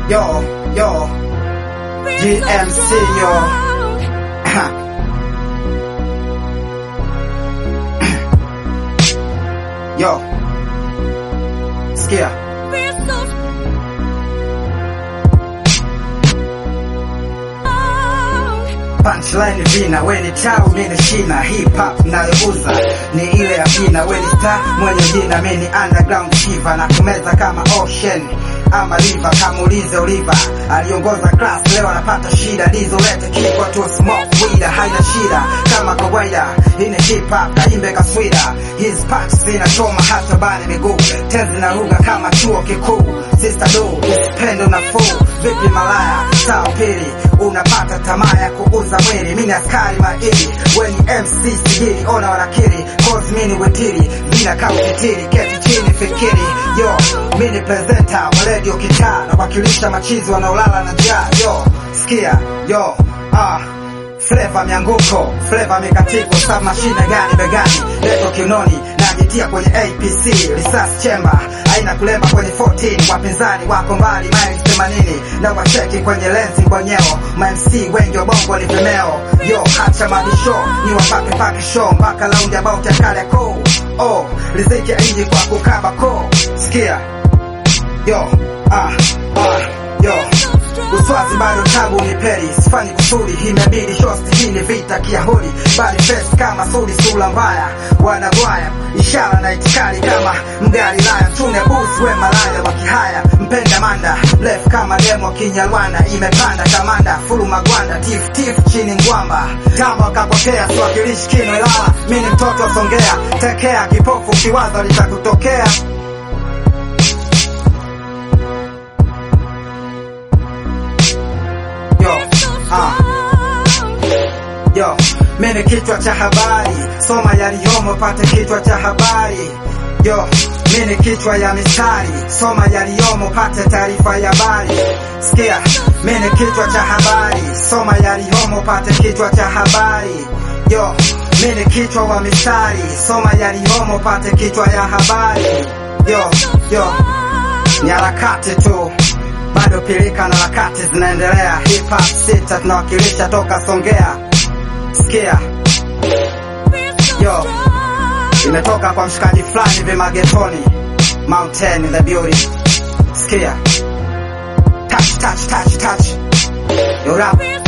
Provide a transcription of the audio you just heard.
Yo, GMC, yo. Yo, sikia. Punchline vina, we ni tau, mimi shina. Hip hop nayouza ni ile ya vina. We ni star, mwenye jina, mimi underground shiva. Na kumeza kama ocean ama river, kamulize Oliver. Aliongoza class, leo anapata shida. Dizo lete kikwa tu smoke weed, haina shida kama kawaida. Hii ni hip hop, kaimbe kaswida. His packs zinachoma hata bani miguu. Tenzi na lugha kama chuo kikuu. Sister do, usipendo na fool. Vipi malaya, sao pili. Unapata tamaa ya kuuza mwili. Mini askari maili, weni MC sigiri. Ona wanakiri, cause mini wetiri. Vina kautitiri, keti chini fikiri. Yo, mini presenter, waledio kitaa. Na wakilisha machizi wanaolala na njaa. Yo, sikia, yo, flavor mianguko, flavor mikatiko. Sub machine gani begani, leto kinoni. Najitia kwenye APC, research chamber. Aina kulemba kwenye 14, wapinzani wako mbali miles 80. Na wacheki kwenye lensi mbonyeo. MC wengi wa bongo ni vimeo. Yo, hacha mabisho, ni wapake pake show. Mpaka round about ya kale ko. Oh, riziki inji kwa kukaba ko. Sikia, yo, yo. Uswazi bado tabu ni peri, sifanyi kusuri. Hii mebili shosti, hii ni vita kiahuri. Bali fest kama suri sula mbaya. Wanagwaya, ishara na itikali kama mgali laya. Tune busi we malaya wakihaya. Mpenda manda, left kama demo kinyalwana. Imepanda kamanda, fulu magwanda. Tif chini ngwamba. Tama wakapotea, swakilishi kino ilala. Mini mtoto wa Songea, tekea kipofu kiwaza litakutokea. Yo, mimi kichwa cha habari. Soma yaliyomo pate kichwa cha habari. Yo, mimi kichwa ya mistari. Soma yaliyomo pate taarifa ya habari. Sikia, mimi kichwa cha habari. Soma yaliyomo pate kichwa cha habari. Yo, mimi kichwa wa mistari. Soma yaliyomo pate kichwa ya habari. Yo, ni harakati tu. Bado pilika na harakati zinaendelea. Hip hop sita tunawakilisha toka Songea. Sikia, yo, imetoka kwa mshikaji flani vimagetoni. Mountain in the beauty. Sikia, touch. Yo rap.